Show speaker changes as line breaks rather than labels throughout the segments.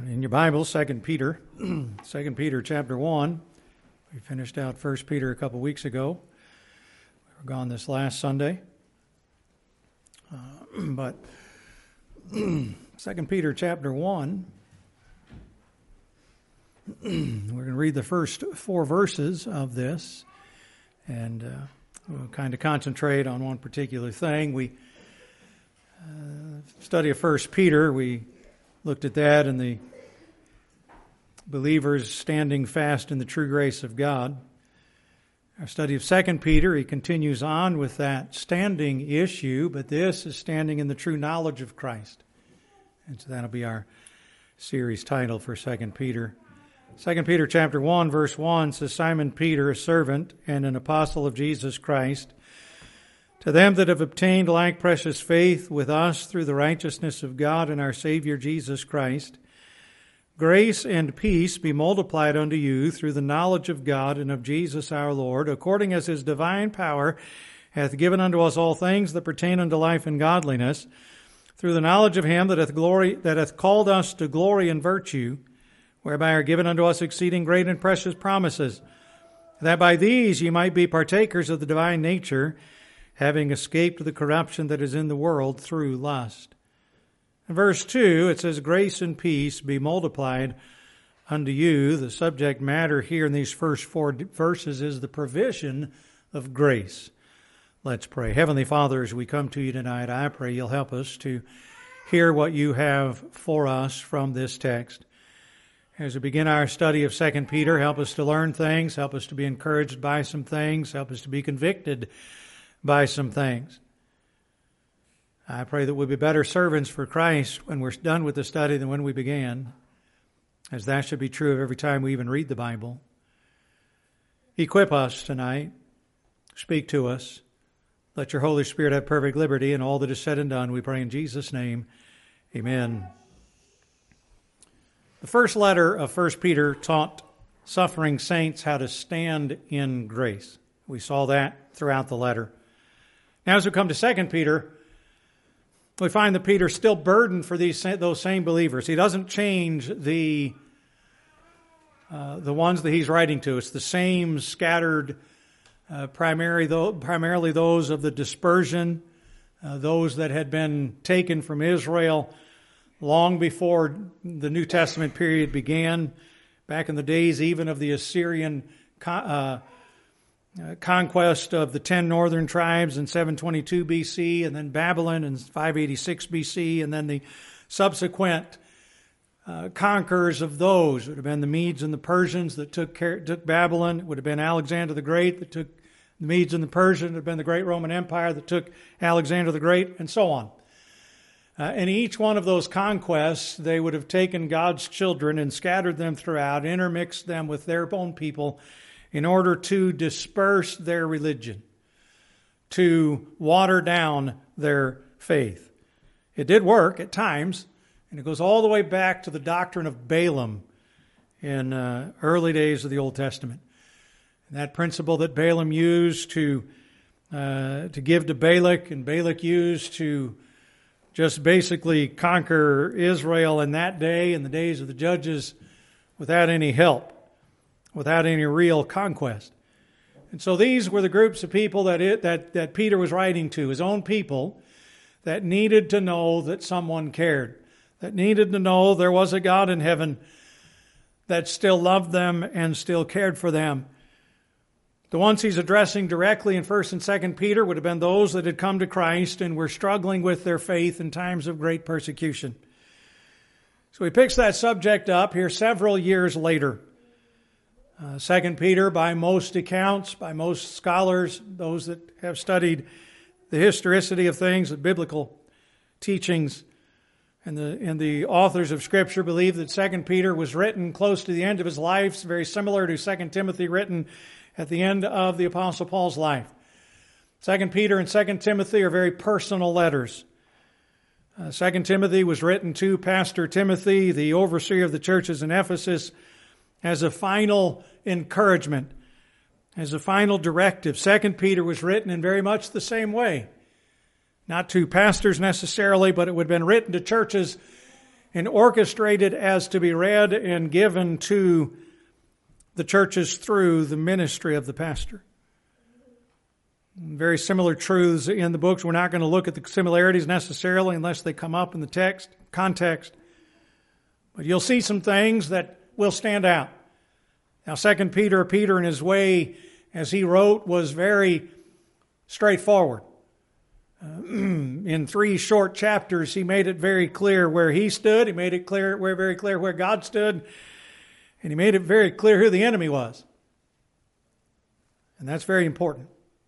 In your Bible, 2 Peter, 2 Peter chapter 1. We finished out 1 Peter a couple weeks ago. We were gone this last Sunday. But 2 Peter chapter 1, we're going to read the first 4 verses of this, and we'll kind of concentrate on one particular thing. We study of 1 Peter, we looked at that and the believers standing fast in the true grace of God. Our study of 2 Peter, he continues on with that standing issue, but this is standing in the true knowledge of Christ. And so that'll be our series title for 2 Peter. 2 Peter chapter 1, verse 1 says, Simon Peter, a servant and an apostle of Jesus Christ, to them that have obtained like precious faith with us through the righteousness of God and our Savior Jesus Christ, grace and peace be multiplied unto you through the knowledge of God and of Jesus our Lord, according as his divine power hath given unto us all things that pertain unto life and godliness, through the knowledge of him that hath called us to glory and virtue, whereby are given unto us exceeding great and precious promises, that by these ye might be partakers of the divine nature, having escaped the corruption that is in the world through lust. In verse 2, it says, grace and peace be multiplied unto you. The subject matter here in these first 4 verses is the provision of grace. Let's pray. Heavenly Father, as we come to you tonight, I pray you'll help us to hear what you have for us from this text. As we begin our study of 2 Peter, help us to learn things, help us to be encouraged by some things, help us to be convicted by some things. I pray that we'll be better servants for Christ when we're done with the study than when we began, as that should be true of every time we even read the Bible. Equip us tonight. Speak to us. Let your Holy Spirit have perfect liberty in all that is said and done. We pray in Jesus' name. Amen. The first letter of 1 Peter taught suffering saints how to stand in grace. We saw that throughout the letter. Now as we come to 2 Peter, we find that Peter's still burdened for those same believers. He doesn't change the ones that he's writing to. It's the same scattered, primarily those of the dispersion, those that had been taken from Israel long before the New Testament period began, back in the days even of the Assyrian conquest of the 10 northern tribes in 722 BC, and then Babylon in 586 BC, and then the subsequent conquerors of those. It would have been the Medes and the Persians that took Babylon. It would have been Alexander the Great that took the Medes and the Persians. It would have been the great Roman Empire that took Alexander the Great, and so on. And each one of those conquests, they would have taken God's children and scattered them throughout, intermixed them with their own people, in order to disperse their religion, to water down their faith. It did work at times, and it goes all the way back to the doctrine of Balaam in early days of the Old Testament. And that principle that Balaam used to give to Balak, and Balak used to just basically conquer Israel in that day, in the days of the judges, without any help, without any real conquest. And so these were the groups of people that Peter was writing to, his own people, that needed to know that someone cared, that needed to know there was a God in heaven that still loved them and still cared for them. The ones he's addressing directly in 1 and 2 Peter would have been those that had come to Christ and were struggling with their faith in times of great persecution. So he picks that subject up here several years later. 2 Peter, by most accounts, by most scholars, those that have studied the historicity of things, the biblical teachings, and the authors of Scripture believe that 2 Peter was written close to the end of his life, very similar to 2 Timothy written at the end of the Apostle Paul's life. 2 Peter and 2 Timothy are very personal letters. 2 Timothy was written to Pastor Timothy, the overseer of the churches in Ephesus, as a final encouragement, as a final directive. 2 Peter was written in very much the same way. Not to pastors necessarily, but it would have been written to churches and orchestrated as to be read and given to the churches through the ministry of the pastor. Very similar truths in the books. We're not going to look at the similarities necessarily unless they come up in the text, context. But you'll see some things that will stand out. Now, 2 Peter in his way, as he wrote, was very straightforward. In 3 short chapters, he made it very clear where he stood. He made it very clear where God stood. And he made it very clear who the enemy was. And that's very important.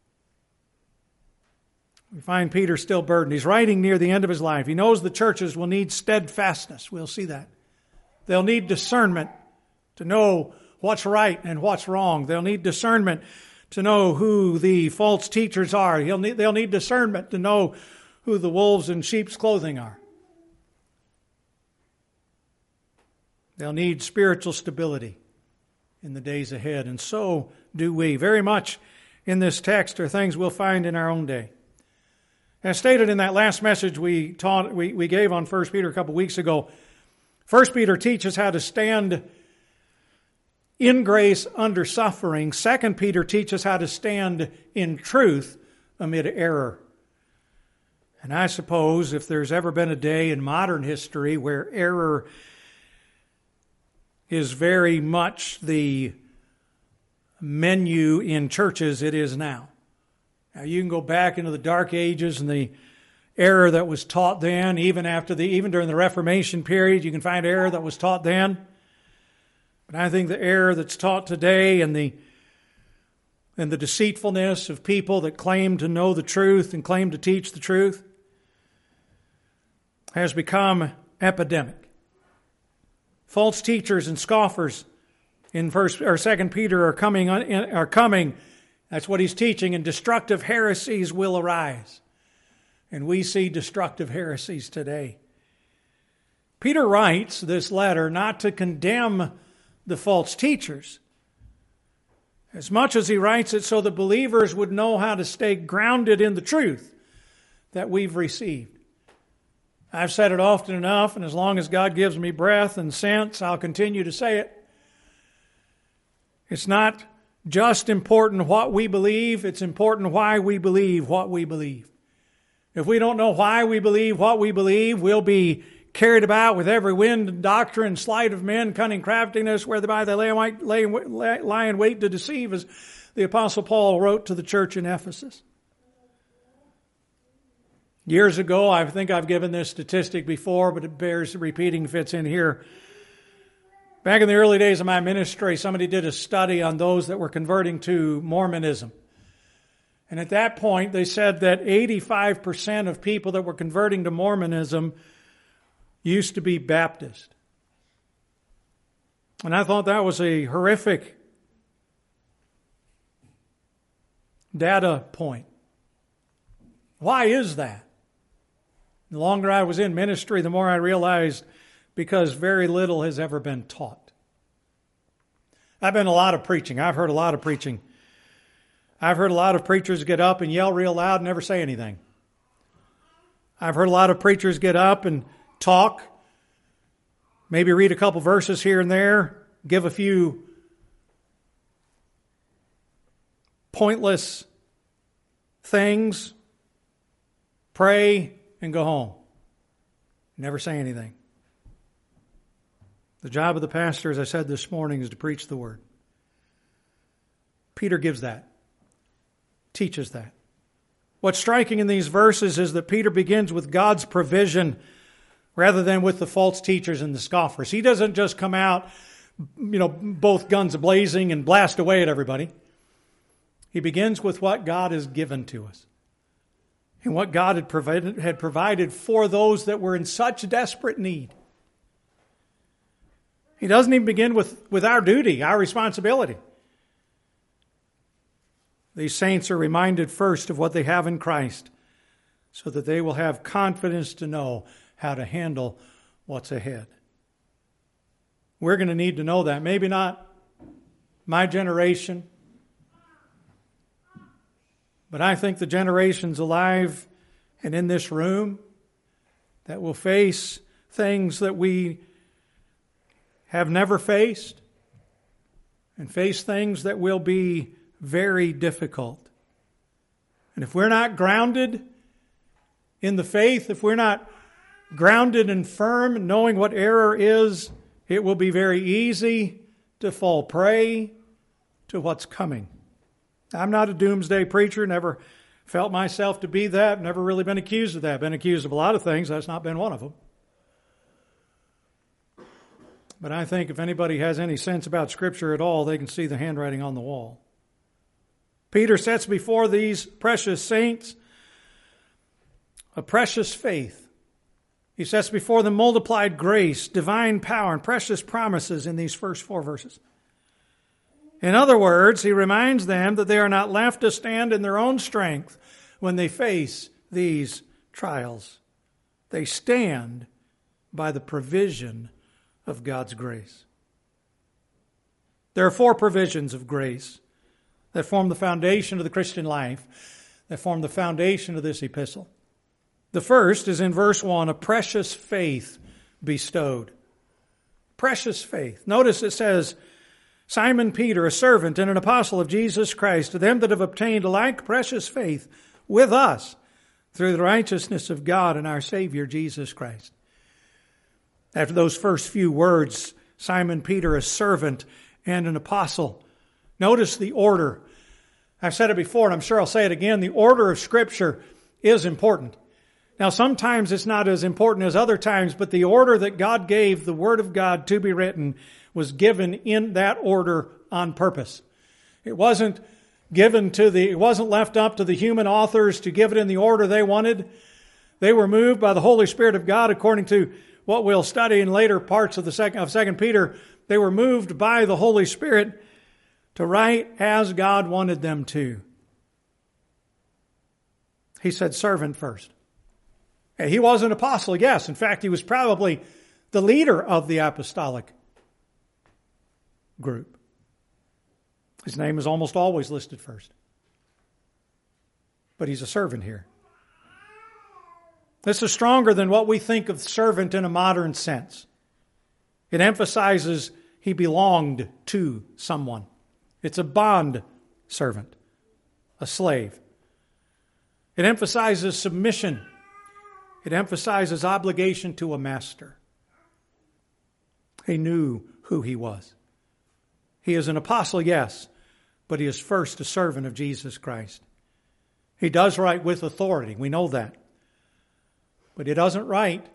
We find Peter still burdened. He's writing near the end of his life. He knows the churches will need steadfastness. We'll see that. They'll need discernment to know what's right and what's wrong. They'll need discernment to know who the false teachers are. They'll need discernment to know who the wolves in sheep's clothing are. They'll need spiritual stability in the days ahead, and so do we. Very much in this text are things we'll find in our own day. As stated in that last message we gave on 1 Peter a couple weeks ago, 1 Peter teaches how to stand in grace under suffering. 2 Peter teaches how to stand in truth amid error. And I suppose if there's ever been a day in modern history where error is very much the menu in churches, it is now. Now you can go back into the Dark Ages and the error that was taught then, even during the Reformation period, you can find error that was taught then. But I think the error that's taught today and the deceitfulness of people that claim to know the truth and claim to teach the truth has become epidemic. False teachers and scoffers in 2 Peter are coming. That's what he's teaching, and destructive heresies will arise. And we see destructive heresies today. Peter writes this letter not to condemn the false teachers, as much as he writes it so that believers would know how to stay grounded in the truth that we've received. I've said it often enough, and as long as God gives me breath and sense, I'll continue to say it. It's not just important what we believe, it's important why we believe what we believe. If we don't know why we believe what we believe, we'll be carried about with every wind and doctrine, sleight of men, cunning craftiness, whereby they lie in wait to deceive, as the Apostle Paul wrote to the church in Ephesus. Years ago, I think I've given this statistic before, but it bears repeating, fits in here. Back in the early days of my ministry, somebody did a study on those that were converting to Mormonism. And at that point, they said that 85% of people that were converting to Mormonism used to be Baptist. And I thought that was a horrific data point. Why is that? The longer I was in ministry, the more I realized because very little has ever been taught. I've been a lot of preaching. I've heard a lot of preaching. I've heard a lot of preachers get up and yell real loud and never say anything. I've heard a lot of preachers get up and talk, maybe read a couple verses here and there, give a few pointless things, pray, and go home. Never say anything. The job of the pastor, as I said this morning, is to preach the word. Peter gives that, teaches that. What's striking in these verses is that Peter begins with God's provision rather than with the false teachers and the scoffers. He doesn't just come out, both guns a-blazing and blast away at everybody. He begins with what God has given to us and what God had provided for those that were in such desperate need. He doesn't even begin with our duty, our responsibility. These saints are reminded first of what they have in Christ so that they will have confidence to know how to handle what's ahead. We're going to need to know that. Maybe not my generation, but I think the generations alive and in this room that will face things that we have never faced and face things that will be very difficult. And if we're not grounded in the faith, if we're not grounded and firm, knowing what error is, it will be very easy to fall prey to what's coming. I'm not a doomsday preacher, never felt myself to be that, never really been accused of that. Been accused of a lot of things, that's not been one of them. But I think if anybody has any sense about Scripture at all, they can see the handwriting on the wall. Peter sets before these precious saints a precious faith. He sets before them multiplied grace, divine power, and precious promises in these first 4 verses. In other words, he reminds them that they are not left to stand in their own strength when they face these trials. They stand by the provision of God's grace. There are 4 provisions of grace that form the foundation of the Christian life, that form the foundation of this epistle. The first is in verse 1, a precious faith bestowed. Precious faith. Notice it says, Simon Peter, a servant and an apostle of Jesus Christ, to them that have obtained a like precious faith with us through the righteousness of God and our Savior Jesus Christ. After those first few words, Simon Peter, a servant and an apostle. Notice the order. I've said it before, and I'm sure I'll say it again. The order of Scripture is important. Now, sometimes it's not as important as other times, but the order that God gave the Word of God to be written was given in that order on purpose. It wasn't left up to the human authors to give it in the order they wanted. They were moved by the Holy Spirit of God, according to what we'll study in later parts of 2 Peter. They were moved by the Holy Spirit to write as God wanted them to. He said servant first. He was an apostle, yes. In fact, he was probably the leader of the apostolic group. His name is almost always listed first. But he's a servant here. This is stronger than what we think of servant in a modern sense. It emphasizes he belonged to someone. It's a bond servant, a slave. It emphasizes submission. It emphasizes obligation to a master. He knew who he was. He is an apostle, yes, but he is first a servant of Jesus Christ. He does write with authority. We know that. But he doesn't write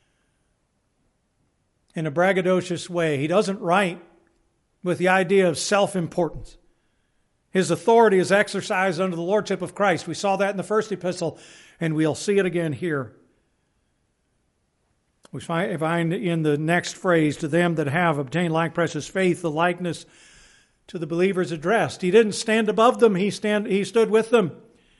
in a braggadocious way. He doesn't write with the idea of self-importance. His authority is exercised under the lordship of Christ. We saw that in the first epistle, and we'll see it again here. We find in the next phrase, to them that have obtained like precious faith, the likeness to the believers addressed. He didn't stand above them, he stood with them.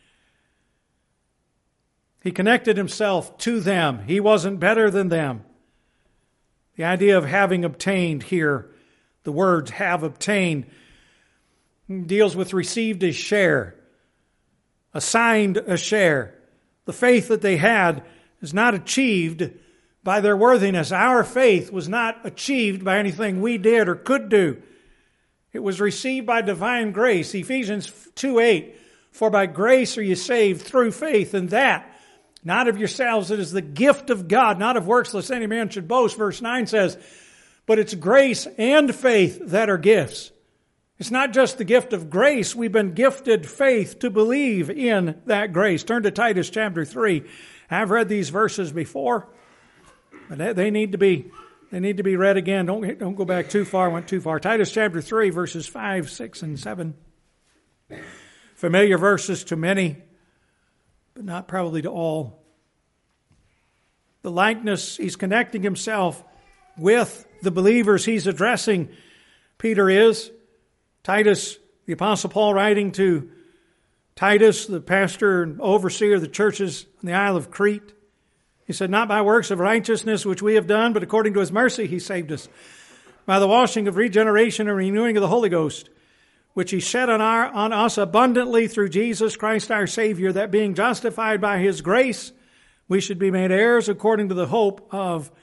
He connected himself to them. He wasn't better than them. The idea of having obtained here, the words have obtained, deals with received a share, assigned a share. The faith that they had is not achieved by their worthiness. Our faith was not achieved by anything we did or could do. It was received by divine grace. Ephesians 2:8, for by grace are you saved through faith, and that not of yourselves, it is the gift of God, not of works, lest any man should boast. Verse 9 says, but it's grace and faith that are gifts. It's not just the gift of grace. We've been gifted faith to believe in that grace. Turn to Titus chapter 3. I've read these verses before, but they need to be read again. Don't go back too far. Went too far. Titus chapter 3, verses 5, 6, and 7. Familiar verses to many, but not probably to all. The likeness, he's connecting himself with the believers he's addressing. Peter is. Titus, the Apostle Paul writing to Titus, the pastor and overseer of the churches on the Isle of Crete. He said, not by works of righteousness which we have done, but according to his mercy he saved us, by the washing of regeneration and renewing of the Holy Ghost, which he shed on us abundantly through Jesus Christ our Savior, that being justified by his grace, we should be made heirs according to the hope of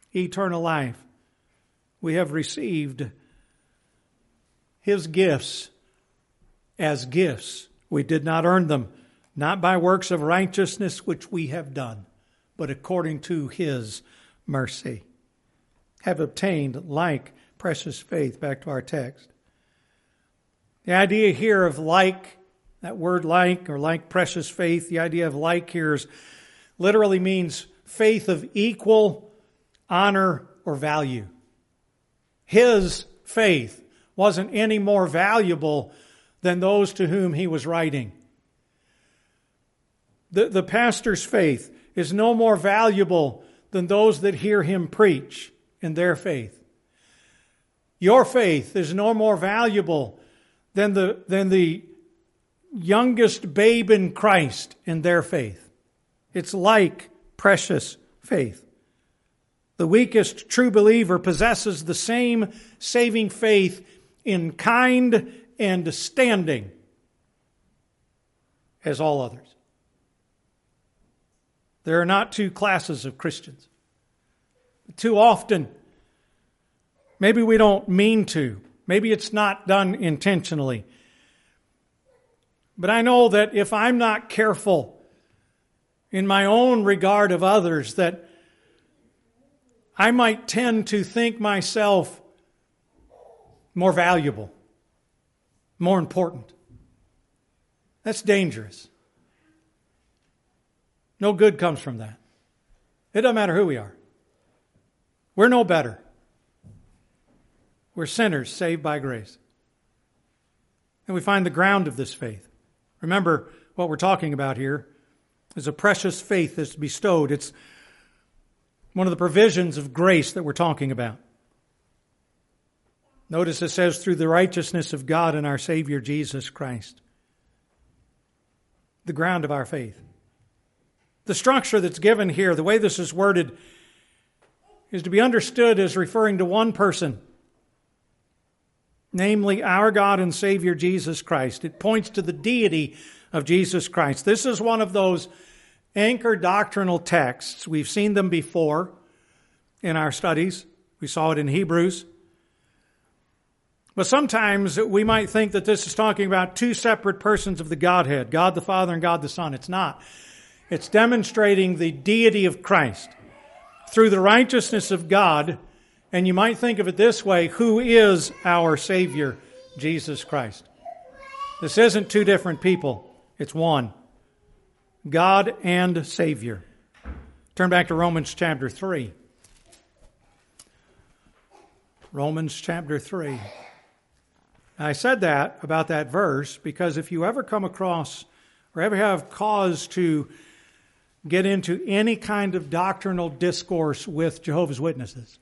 eternal life. We have received His gifts as gifts. We did not earn them, not by works of righteousness which we have done, but according to His mercy. Have obtained like precious faith. Back to our text. The idea here of like, that word like or like precious faith, the idea of like here literally means faith of equal honor or value. His faith wasn't any more valuable than those to whom he was writing. The pastor's faith is no more valuable than those that hear him preach in their faith. Your faith is no more valuable than the youngest babe in Christ in their faith. It's like precious faith. The weakest true believer possesses the same saving faith in kind and standing as all others. There are not two classes of Christians. Too often, maybe we don't mean to. Maybe it's not done intentionally. But I know that if I'm not careful in my own regard of others, that I might tend to think myself more valuable, more important. That's dangerous. No good comes from that. It doesn't matter who we are. We're no better. We're sinners saved by grace. And we find the ground of this faith. Remember, what we're talking about here is a precious faith that's bestowed. It's one of the provisions of grace that we're talking about. Notice it says, through the righteousness of God and our Savior Jesus Christ. The ground of our faith. The structure that's given here, the way this is worded, is to be understood as referring to one person, namely our God and Savior Jesus Christ. It points to the deity of Jesus Christ. This is one of those anchor doctrinal texts. We've seen them before in our studies. We saw it in Hebrews. But sometimes we might think that this is talking about two separate persons of the Godhead, God the Father and God the Son. It's not. It's demonstrating the deity of Christ through the righteousness of God. And you might think of it this way, who is our Savior, Jesus Christ? This isn't two different people. It's one. God and Savior. Turn back to Romans chapter 3. Romans chapter 3. I said that about that verse because if you ever come across or ever have cause to get into any kind of doctrinal discourse with Jehovah's Witnesses,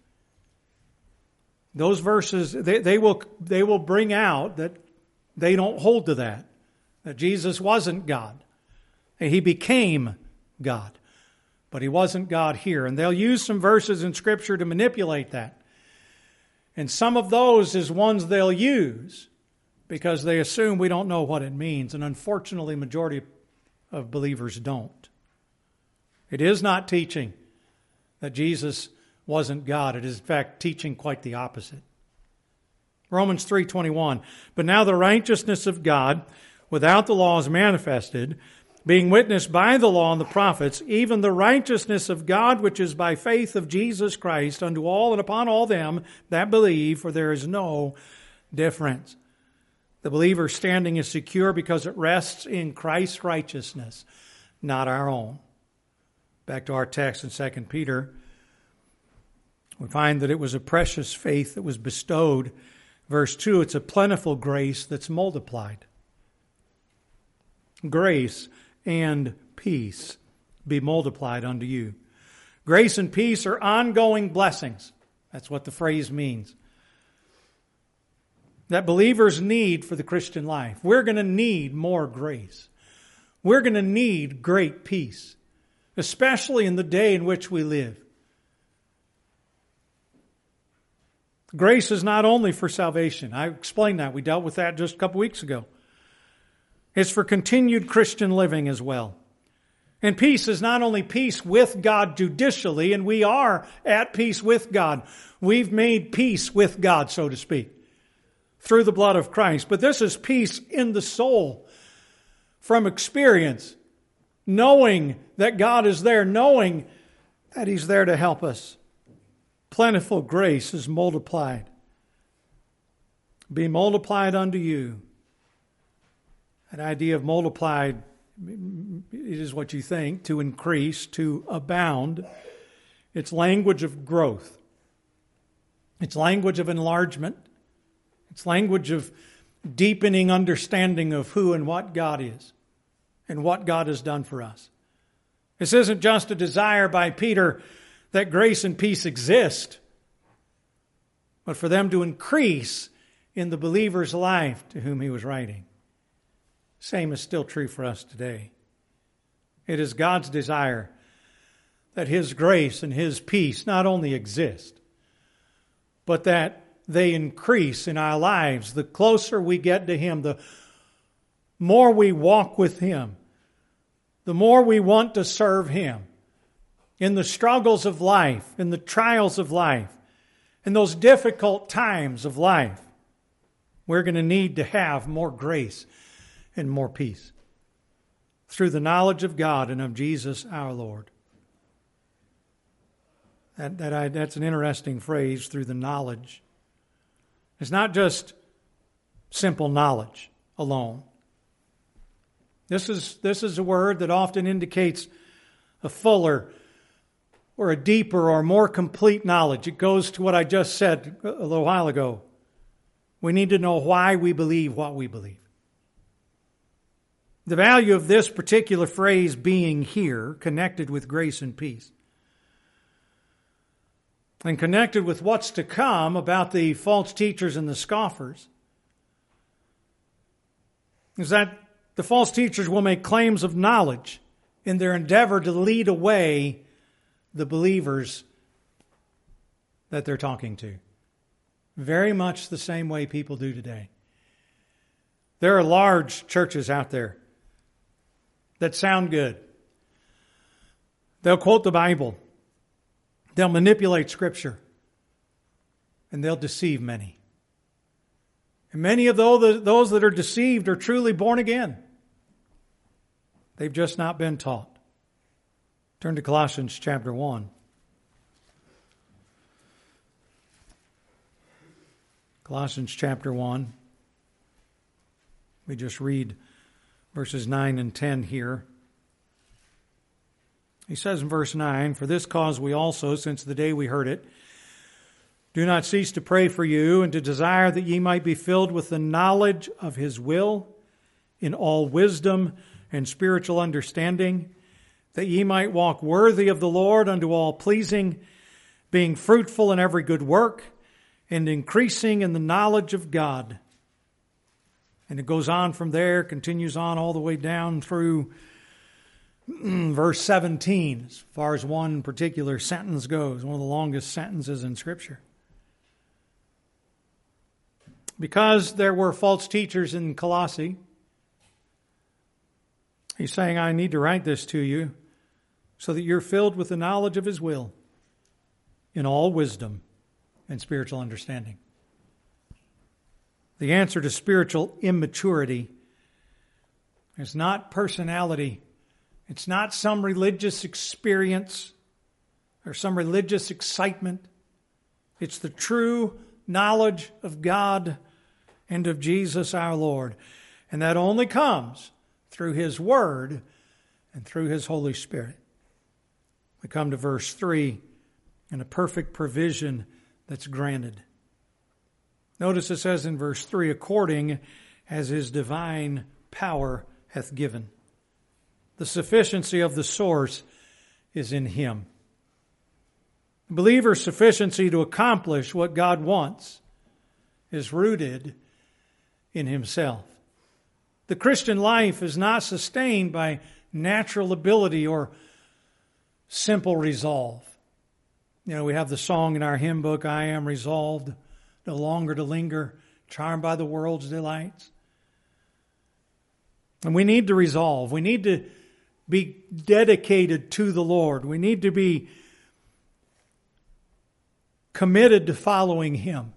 those verses, they will bring out that they don't hold to that Jesus wasn't God. He became God, but He wasn't God here. And they'll use some verses in Scripture to manipulate that. And some of those is ones they'll use because they assume we don't know what it means. And unfortunately, majority of believers don't. It is not teaching that Jesus wasn't God. It is, in fact, teaching quite the opposite. Romans 3:21. But now the righteousness of God without the law is manifested, being witnessed by the law and the prophets, even the righteousness of God which is by faith of Jesus Christ unto all and upon all them that believe, for there is no difference. The believer's standing is secure because it rests in Christ's righteousness, not our own. Back to our text in 2 Peter, we find that it was a precious faith that was bestowed. Verse 2, it's a plentiful grace that's multiplied. Grace and peace be multiplied unto you. Grace and peace are ongoing blessings. That's what the phrase means. That believers need for the Christian life. We're going to need more grace. We're going to need great peace, especially in the day in which we live. Grace is not only for salvation. I explained that. We dealt with that just a couple weeks ago. It's for continued Christian living as well. And peace is not only peace with God judicially, and we are at peace with God. We've made peace with God, so to speak, through the blood of Christ. But this is peace in the soul from experience, knowing that God is there, knowing that He's there to help us. Plentiful grace is multiplied. Be multiplied unto you. That idea of multiplied, it is what you think, to increase, to abound. It's language of growth. It's language of enlargement. It's language of deepening understanding of who and what God is and what God has done for us. This isn't just a desire by Peter that grace and peace exist, but for them to increase in the believer's life to whom he was writing. Same is still true for us today. It is God's desire that His grace and His peace not only exist, but that they increase in our lives. The closer we get to Him, the more we walk with Him, the more we want to serve Him in the struggles of life, in the trials of life, in those difficult times of life. We're going to need to have more grace and more peace through the knowledge of God and of Jesus our Lord. That's an interesting phrase, through the knowledge. It's not just simple knowledge alone. This is a word that often indicates a fuller or a deeper or more complete knowledge. It goes to what I just said a little while ago. We need to know why we believe what we believe. The value of this particular phrase being here, connected with grace and peace, and connected with what's to come about the false teachers and the scoffers, is that the false teachers will make claims of knowledge in their endeavor to lead away the believers that they're talking to. Very much the same way people do today. There are large churches out there that sound good. They'll quote the Bible. They'll manipulate Scripture. And they'll deceive many. And many of those that are deceived are truly born again. They've just not been taught. Turn to Colossians chapter 1. Colossians chapter 1. We just read verses 9 and 10 here. He says in verse 9, "For this cause we also, since the day we heard it, do not cease to pray for you and to desire that ye might be filled with the knowledge of His will in all wisdom and spiritual understanding, that ye might walk worthy of the Lord unto all pleasing, being fruitful in every good work and increasing in the knowledge of God." And it goes on from there, continues on all the way down through verse 17, as far as one particular sentence goes, one of the longest sentences in Scripture. Because there were false teachers in Colossae, he's saying, I need to write this to you so that you're filled with the knowledge of His will in all wisdom and spiritual understanding. The answer to spiritual immaturity is not personality. It's not some religious experience or some religious excitement. It's the true knowledge of God and of Jesus our Lord. And that only comes through His Word and through His Holy Spirit. We come to verse 3, and a perfect provision that's granted. Notice it says in verse 3, according as His divine power hath given. The sufficiency of the source is in Him. The believer's sufficiency to accomplish what God wants is rooted in Himself. The Christian life is not sustained by natural ability or simple resolve. You know, we have the song in our hymn book, I am resolved no longer to linger, charmed by the world's delights. And we need to resolve. We need to be dedicated to the Lord. We need to be committed to following Him.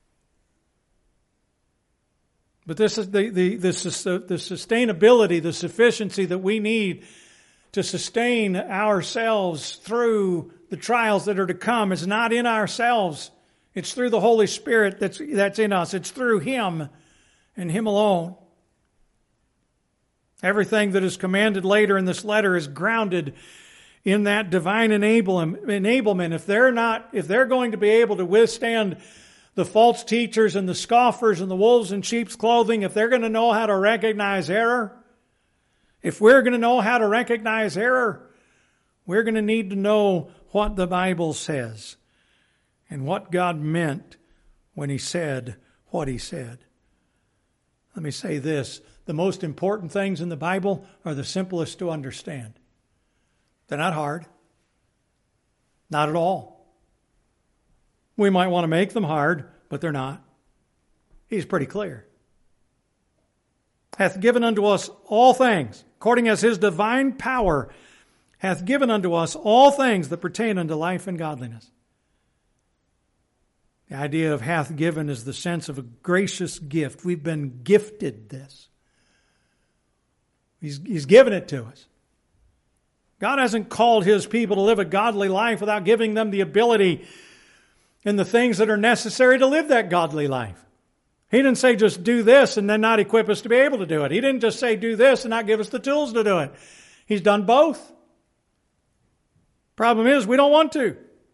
But this is the sustainability, the sufficiency that we need to sustain ourselves through the trials that are to come is not in ourselves. It's through the Holy Spirit that's in us. It's through Him and Him alone. Everything that is commanded later in this letter is grounded in that divine enablement. If they're going to be able to withstand the false teachers and the scoffers and the wolves in sheep's clothing, if they're going to know how to recognize error, if we're going to know how to recognize error, we're going to need to know what the Bible says and what God meant when He said what He said. Let me say this. The most important things in the Bible are the simplest to understand. They're not hard. Not at all. We might want to make them hard, but they're not. He's pretty clear. Hath given unto us all things, according as His divine power hath given unto us all things that pertain unto life and godliness. The idea of hath given is the sense of a gracious gift. We've been gifted this. He's given it to us. God hasn't called His people to live a godly life without giving them the ability and the things that are necessary to live that godly life. He didn't say just do this and then not equip us to be able to do it. He didn't just say do this and not give us the tools to do it. He's done both. Problem is, we don't want to.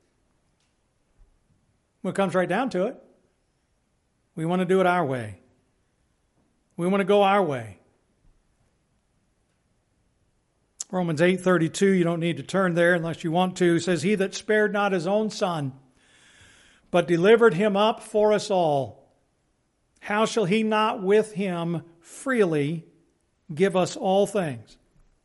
When it comes right down to it, we want to do it our way. We want to go our way. Romans 8:32, you don't need to turn there unless you want to, says, He that spared not His own Son, but delivered Him up for us all, how shall He not with Him freely give us all things?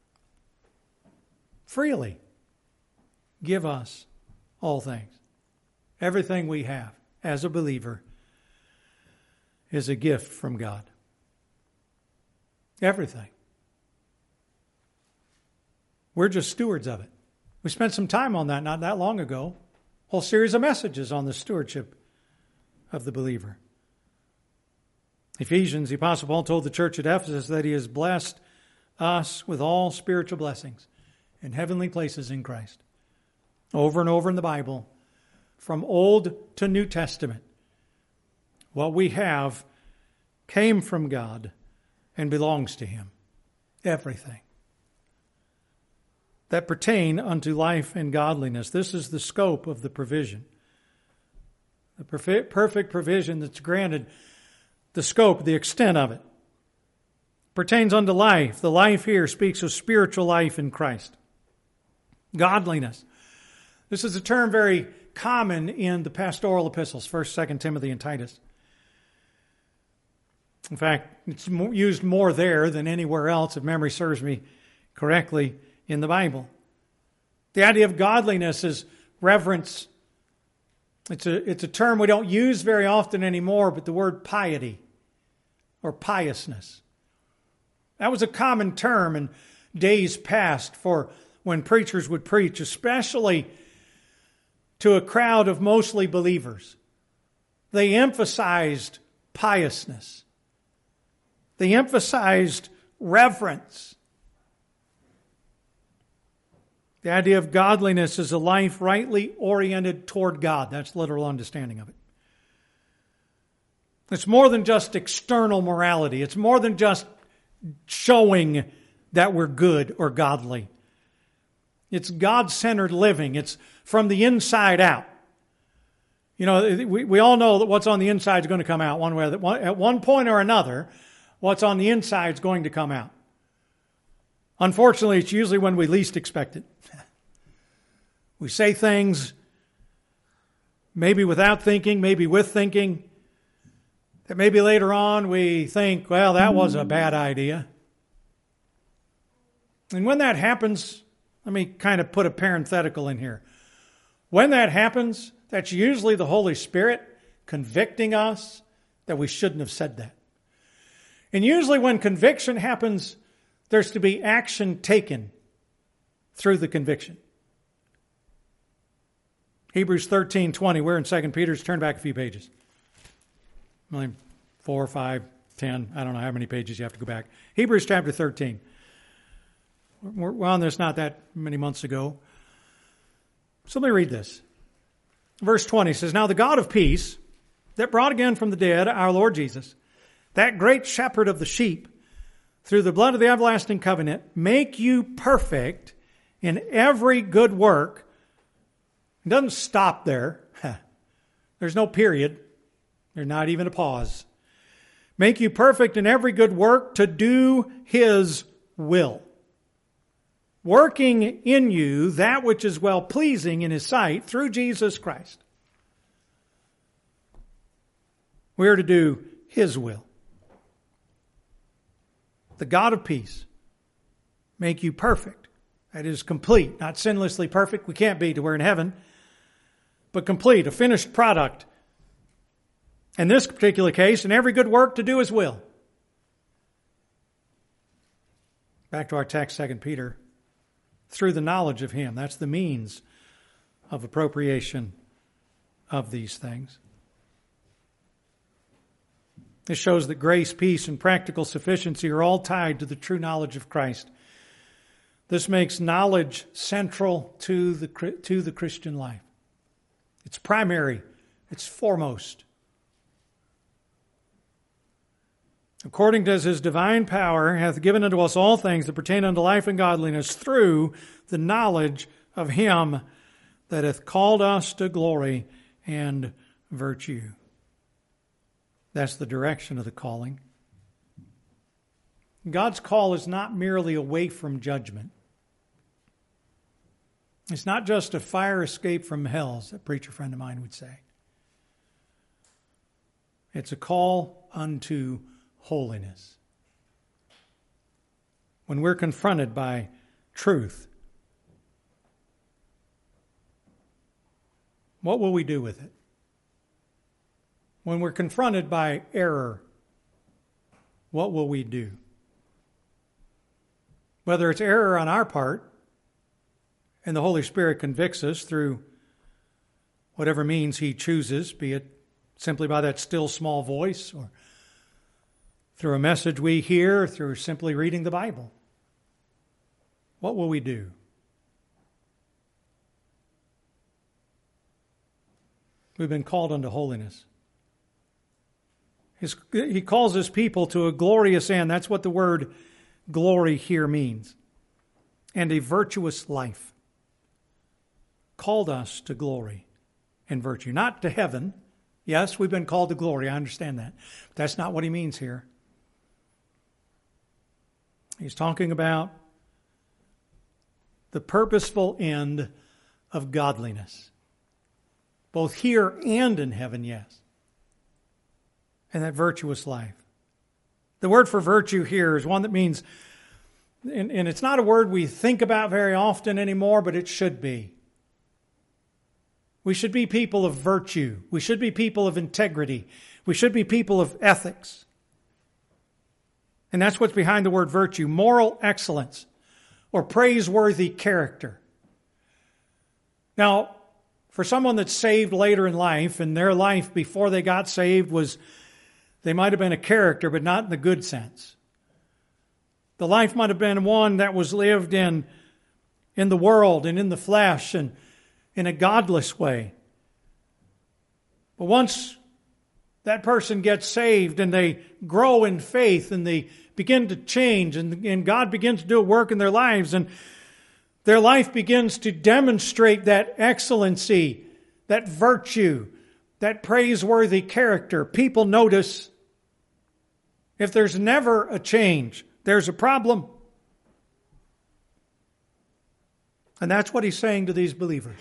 Freely give us all things. Everything we have as a believer is a gift from God. Everything. We're just stewards of it. We spent some time on that not that long ago. Whole series of messages on the stewardship of the believer. Ephesians, the Apostle Paul told the church at Ephesus that he has blessed us with all spiritual blessings in heavenly places in Christ. Over and over in the Bible, from Old to New Testament, what we have came from God and belongs to Him. Everything that pertain unto life and godliness. This is the scope of the provision. The perfect provision that's granted, the scope, the extent of it, pertains unto life. The life here speaks of spiritual life in Christ. Godliness. This is a term very common in the pastoral epistles, 1st, 2nd Timothy, and Titus. In fact, it's used more there than anywhere else, if memory serves me correctly, in the Bible. The idea of godliness is reverence. It's a term we don't use very often anymore, but the word piety or piousness. That was a common term in days past for when preachers would preach, especially to a crowd of mostly believers. They emphasized piousness. They emphasized reverence. The idea of godliness is a life rightly oriented toward God. That's literal understanding of it. It's more than just external morality. It's more than just showing that we're good or godly. It's God-centered living. It's from the inside out. You know, we all know that what's on the inside is going to come out one way or the other. At one point or another, what's on the inside is going to come out. Unfortunately, it's usually when we least expect it. We say things maybe without thinking, maybe with thinking, that maybe later on we think, well, that was a bad idea. And when that happens, let me kind of put a parenthetical in here. When that happens, that's usually the Holy Spirit convicting us that we shouldn't have said that. And usually when conviction happens, there's to be action taken through the conviction. Hebrews 13:20. We're in 2 Peter. Turn back a few pages. Only 4, 5, 10. I don't know how many pages you have to go back. Hebrews chapter 13. We're on this not that many months ago. So let me read this. Verse 20 says, "Now the God of peace, that brought again from the dead our Lord Jesus, that great shepherd of the sheep, through the blood of the everlasting covenant, make you perfect in every good work." It doesn't stop there. There's no period. There's not even a pause. "Make you perfect in every good work to do His will, working in you that which is well-pleasing in His sight through Jesus Christ." We are to do His will. The God of peace make you perfect. That is complete, not sinlessly perfect. We can't be till we're in heaven. But complete, a finished product. In this particular case, in every good work to do His will. Back to our text, 2 Peter. Through the knowledge of Him. That's the means of appropriation of these things. This shows that grace, peace, and practical sufficiency are all tied to the true knowledge of Christ. This makes knowledge central to the Christian life. It's primary. It's foremost. "According as His divine power hath given unto us all things that pertain unto life and godliness, through the knowledge of Him that hath called us to glory and virtue." That's the direction of the calling. God's call is not merely away from judgment. It's not just a fire escape from hell, as a preacher friend of mine would say. It's a call unto holiness. When we're confronted by truth, what will we do with it? When we're confronted by error, what will we do? Whether it's error on our part, and the Holy Spirit convicts us through whatever means He chooses, be it simply by that still small voice, or through a message we hear, through simply reading the Bible. What will we do? We've been called unto holiness. He calls His people to a glorious end. That's what the word glory here means. And a virtuous life. Called us to glory and virtue. Not to heaven. Yes, we've been called to glory. I understand that. But that's not what he means here. He's talking about the purposeful end of godliness. Both here and in heaven, yes. And that virtuous life. The word for virtue here is one that means, and it's not a word we think about very often anymore, but it should be. We should be people of virtue. We should be people of integrity. We should be people of ethics. And that's what's behind the word virtue. Moral excellence or praiseworthy character. Now, for someone that's saved later in life, and their life before they got saved was, they might have been a character, but not in the good sense. The life might have been one that was lived in the world and in the flesh and in a godless way. But once that person gets saved and they grow in faith and they begin to change and God begins to do a work in their lives and their life begins to demonstrate that excellency, that virtue, that praiseworthy character, people notice. If there's never a change, there's a problem. And that's what he's saying to these believers.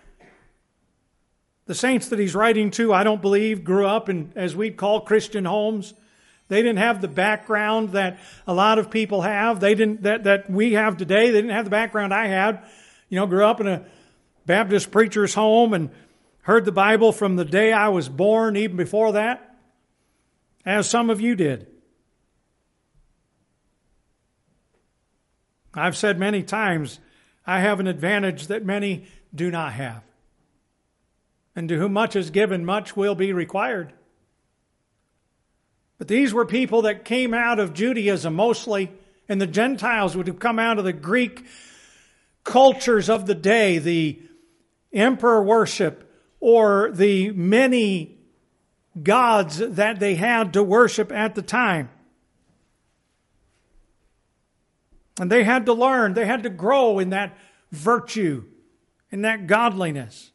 The saints that he's writing to, I don't believe, grew up in, as we'd call, Christian homes. They didn't have the background that a lot of people have. They didn't that we have today. They didn't have the background I had. Grew up in a Baptist preacher's home and heard the Bible from the day I was born, even before that, as some of you did. I've said many times, I have an advantage that many do not have. And to whom much is given, much will be required. But these were people that came out of Judaism mostly, and the Gentiles would have come out of the Greek cultures of the day, the emperor worship, or the many gods that they had to worship at the time. And they had to learn, they had to grow in that virtue, in that godliness.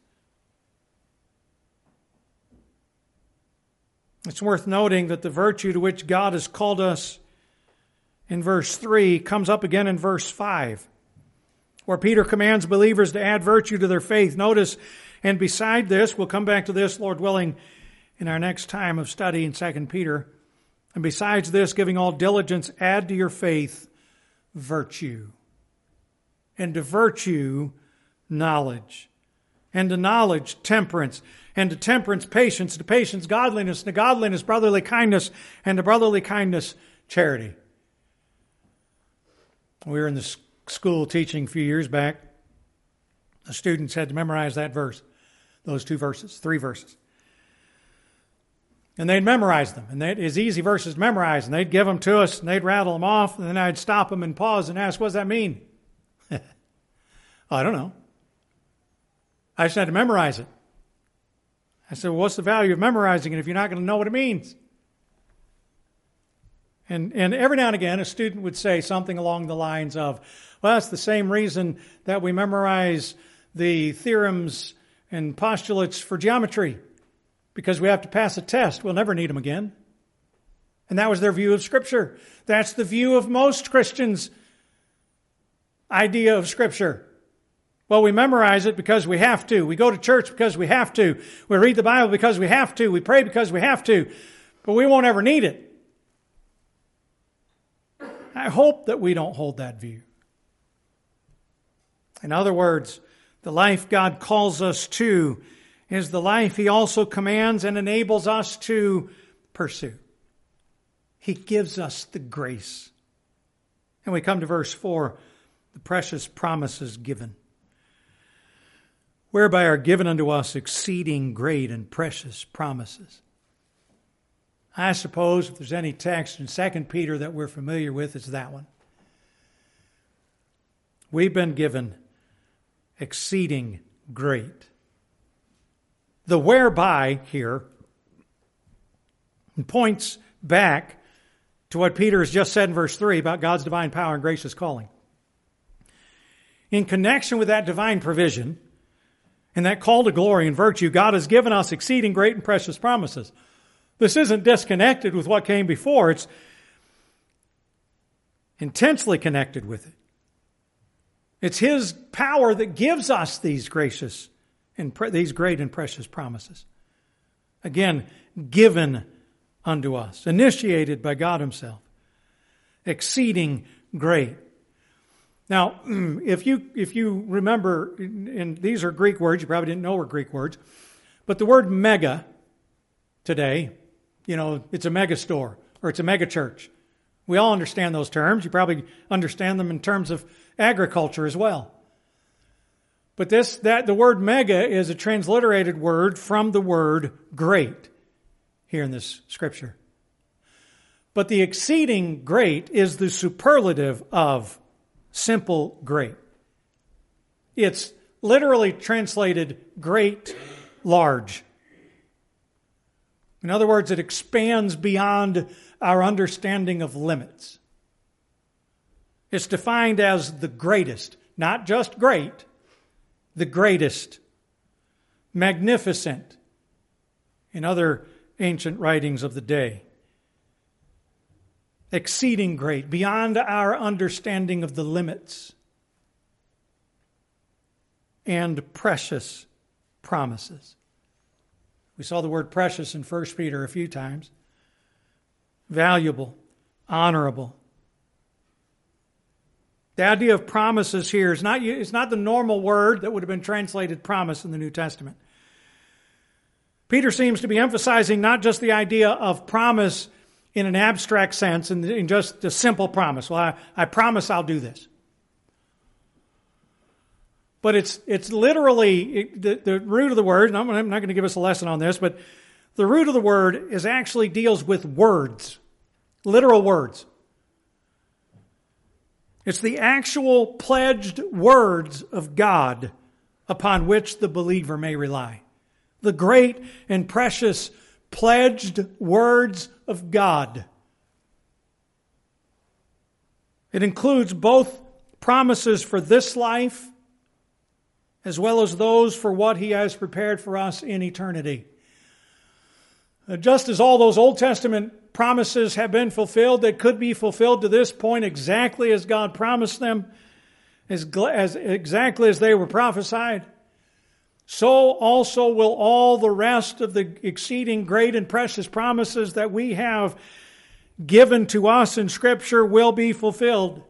It's worth noting that the virtue to which God has called us in verse 3 comes up again in verse 5, where Peter commands believers to add virtue to their faith. Notice, and beside this, we'll come back to this, Lord willing, in our next time of study in 2 Peter. And besides this, giving all diligence, add to your faith virtue. And to virtue, knowledge. And to knowledge, temperance. And to temperance, patience. To patience, godliness. To godliness, brotherly kindness. And to brotherly kindness, charity. We were in the school teaching a few years back. The students had to memorize that verse. Those 2 verses, 3 verses. And they'd memorize them. And it's easy verses to memorize. And they'd give them to us, and they'd rattle them off. And then I'd stop them and pause and ask, what does that mean? I don't know. I just had to memorize it. I said, well, what's the value of memorizing it if you're not going to know what it means? And every now and again, a student would say something along the lines of, well, that's the same reason that we memorize the theorems and postulates for geometry, because we have to pass a test. We'll never need them again. And that was their view of Scripture. That's the view of most Christians' idea of Scripture. Well, we memorize it because we have to. We go to church because we have to. We read the Bible because we have to. We pray because we have to. But we won't ever need it. I hope that we don't hold that view. In other words, the life God calls us to is the life He also commands and enables us to pursue. He gives us the grace. And we come to verse 4, the precious promises given, whereby are given unto us exceeding great and precious promises. I suppose if there's any text in 2 Peter that we're familiar with, it's that one. We've been given exceeding great. The whereby here points back to what Peter has just said in verse 3 about God's divine power and gracious calling. In connection with that divine provision and that call to glory and virtue, God has given us exceeding great and precious promises. This isn't disconnected with what came before. It's intensely connected with it. It's His power that gives us these gracious and these great and precious promises. Again, given unto us, initiated by God Himself. Exceeding great. Now, if you remember, and these are Greek words, you probably didn't know were Greek words, but the word mega today, it's a mega store or it's a mega church. We all understand those terms. You probably understand them in terms of agriculture as well. But the word mega is a transliterated word from the word great here in this scripture. But the exceeding great is the superlative of simple great. It's literally translated great, large. In other words, it expands beyond our understanding of limits. It's defined as the greatest, not just great, the greatest, magnificent, in other ancient writings of the day. Exceeding great, beyond our understanding of the limits, and precious promises. We saw the word precious in 1 Peter a few times. Valuable, honorable. The idea of promises here is not the normal word that would have been translated promise in the New Testament. Peter seems to be emphasizing not just the idea of promise in an abstract sense, in just a simple promise. Well, I promise I'll do this. But it's literally, the root of the word, and I'm not going to give us a lesson on this, but the root of the word is actually deals with words, literal words. It's the actual pledged words of God upon which the believer may rely. The great and precious pledged words of God. It includes both promises for this life as well as those for what He has prepared for us in eternity. Just as all those Old Testament promises have been fulfilled, that could be fulfilled to this point exactly as God promised them, as exactly as they were prophesied, so also will all the rest of the exceeding great and precious promises that we have given to us in Scripture will be fulfilled.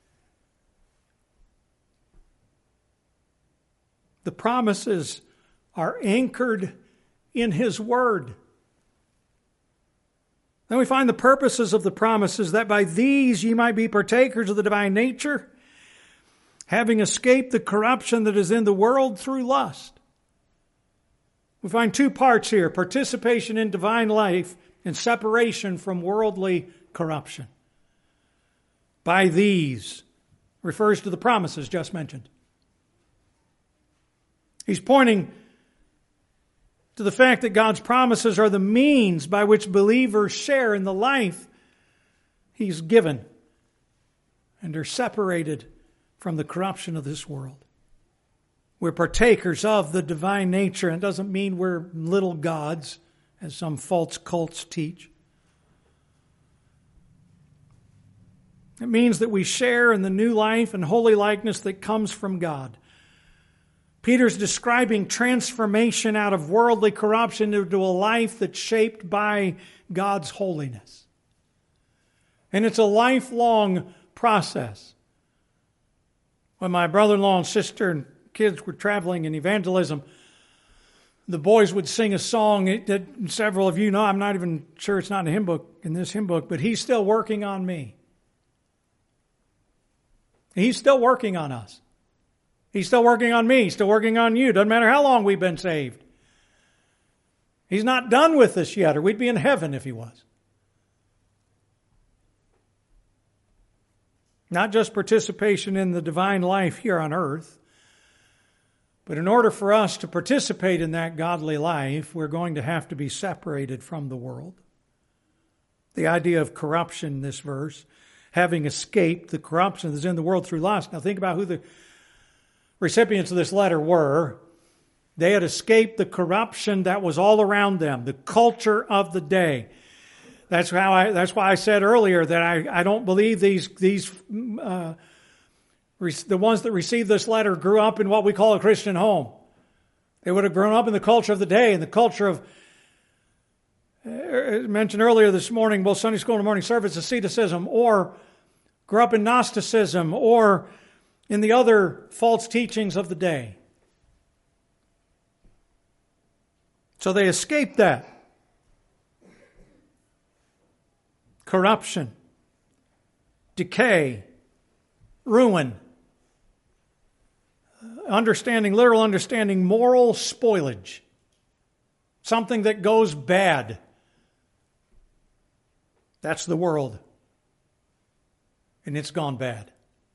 The promises are anchored in His Word. Then we find the purposes of the promises, that by these ye might be partakers of the divine nature, having escaped the corruption that is in the world through lust. We find two parts here: participation in divine life and separation from worldly corruption. By these refers to the promises just mentioned. He's pointing to the fact that God's promises are the means by which believers share in the life He's given and are separated from the corruption of this world. We're partakers of the divine nature, and it doesn't mean we're little gods, as some false cults teach. It means that we share in the new life and holy likeness that comes from God. Peter's describing transformation out of worldly corruption into a life that's shaped by God's holiness. And it's a lifelong process. When my brother-in-law and sister and kids were traveling in evangelism, the boys would sing a song that several of you know. I'm not even sure it's not in a hymn book, in this hymn book, but He's still working on me. He's still working on us. He's still working on me. He's still working on you. Doesn't matter how long we've been saved. He's not done with us yet, or we'd be in heaven if He was. Not just participation in the divine life here on earth, but in order for us to participate in that godly life, we're going to have to be separated from the world. The idea of corruption in this verse, having escaped the corruption that's in the world through lust. Now think about who the recipients of this letter were. They had escaped the corruption that was all around them, the culture of the day. That's why I said earlier that I don't believe the ones that received this letter grew up in what we call a Christian home. They would have grown up in the culture of the day, and the culture of, mentioned earlier this morning, both Sunday school and morning service, asceticism, or grew up in Gnosticism, or in the other false teachings of the day. So they escaped that. Corruption, decay, ruin, literal understanding, moral spoilage. Something that goes bad. That's the world. And it's gone bad.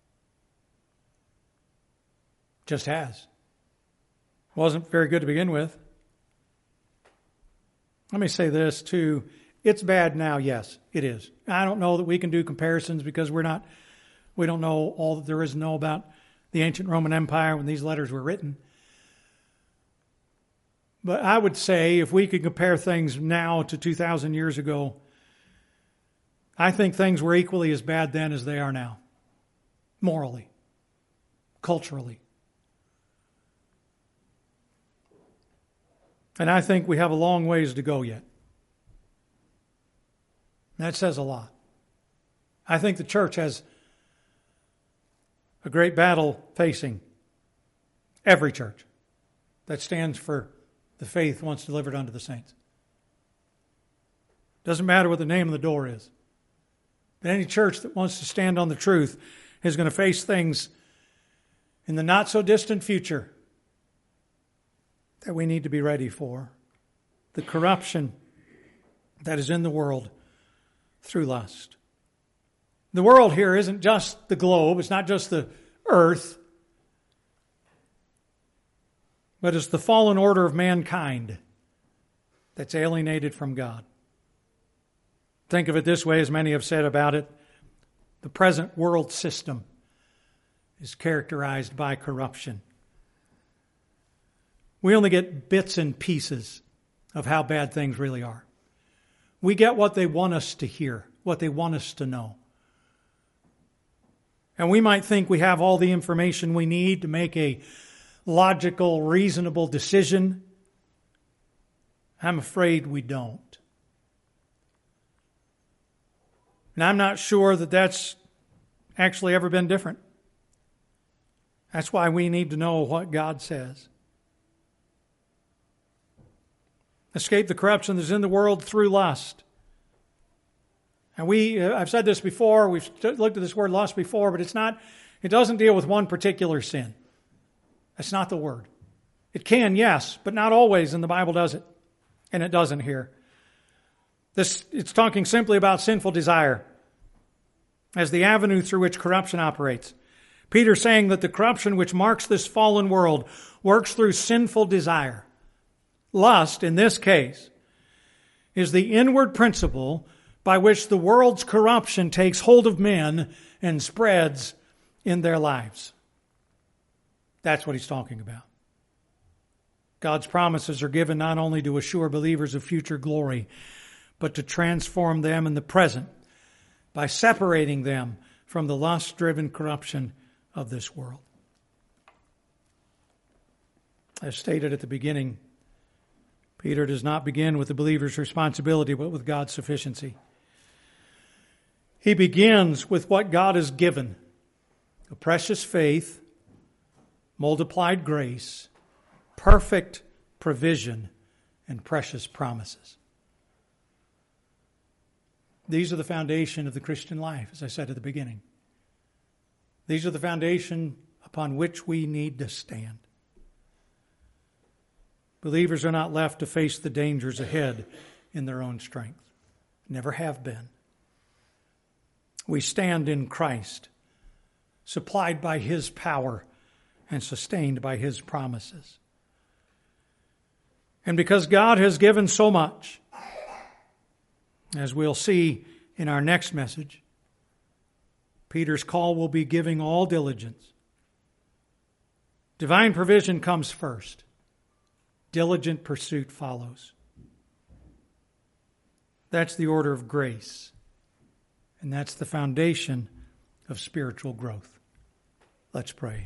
Just has. Wasn't very good to begin with. Let me say this too. It's bad now, yes, it is. I don't know that we can do comparisons because we don't know all that there is to know about the ancient Roman Empire when these letters were written. But I would say if we could compare things now to 2,000 years ago, I think things were equally as bad then as they are now. Morally, culturally. And I think we have a long ways to go yet. That says a lot. I think the church has a great battle facing every church that stands for the faith once delivered unto the saints. Doesn't matter what the name of the door is. But any church that wants to stand on the truth is going to face things in the not-so-distant future that we need to be ready for. The corruption that is in the world through lust. The world here isn't just the globe, it's not just the earth, but it's the fallen order of mankind that's alienated from God. Think of it this way, as many have said about it, the present world system is characterized by corruption. We only get bits and pieces of how bad things really are. We get what they want us to hear, what they want us to know. And we might think we have all the information we need to make a logical, reasonable decision. I'm afraid we don't. And I'm not sure that that's actually ever been different. That's why we need to know what God says. Escape the corruption that's in the world through lust. And I've said this before, we've looked at this word lust before, but it doesn't deal with one particular sin. That's not the word. It can, yes, but not always, and the Bible does it. And it doesn't here. It's talking simply about sinful desire as the avenue through which corruption operates. Peter's saying that the corruption which marks this fallen world works through sinful desire. Lust, in this case, is the inward principle by which the world's corruption takes hold of men and spreads in their lives. That's what he's talking about. God's promises are given not only to assure believers of future glory, but to transform them in the present by separating them from the lust-driven corruption of this world. As stated at the beginning, Peter does not begin with the believer's responsibility, but with God's sufficiency. He begins with what God has given: a precious faith, multiplied grace, perfect provision, and precious promises. These are the foundation of the Christian life, as I said at the beginning. These are the foundation upon which we need to stand. Believers are not left to face the dangers ahead in their own strength. Never have been. We stand in Christ, supplied by His power and sustained by His promises. And because God has given so much, as we'll see in our next message, Peter's call will be giving all diligence. Divine provision comes first. Diligent pursuit follows. That's the order of grace. And that's the foundation of spiritual growth. Let's pray.